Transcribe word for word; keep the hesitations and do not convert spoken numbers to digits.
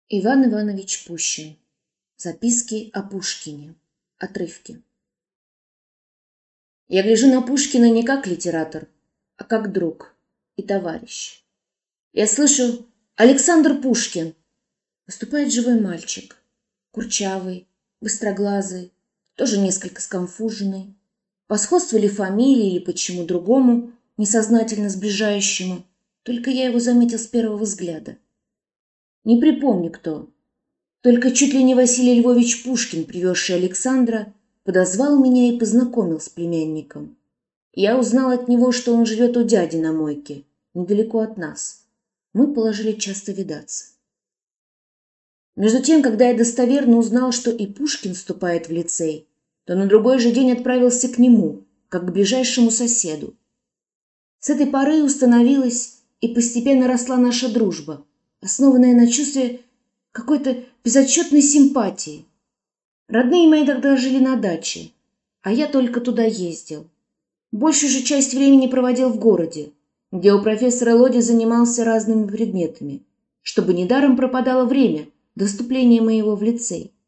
Иван Иванович Пущин. Записки о Пушкине. Отрывки. Я гляжу на Пушкина не как литератор, а как друг и товарищ. Я слышу: «Александр Пушкин!» Выступает живой мальчик, курчавый, быстроглазый, тоже несколько сконфуженный. По сходству ли фамилии или почему другому, несознательно сближающему, только я его заметил с первого взгляда. Не припомню, кто. Только чуть ли не Василий Львович Пушкин, привезший Александра, подозвал меня и познакомил с племянником. Я узнал от него, что он живет у дяди на мойке, недалеко от нас. Мы положили часто видаться. Между тем, когда я достоверно узнал, что и Пушкин вступает в лицей, то на другой же день отправился к нему, как к ближайшему соседу. С этой поры установилась и постепенно росла наша дружба, основанная на чувстве какой-то безотчетной симпатии. Родные мои тогда жили на даче, а я только туда ездил. Большую же часть времени проводил в городе, где у профессора Лоди занимался разными предметами, чтобы недаром пропадало время до вступления моего в лицей.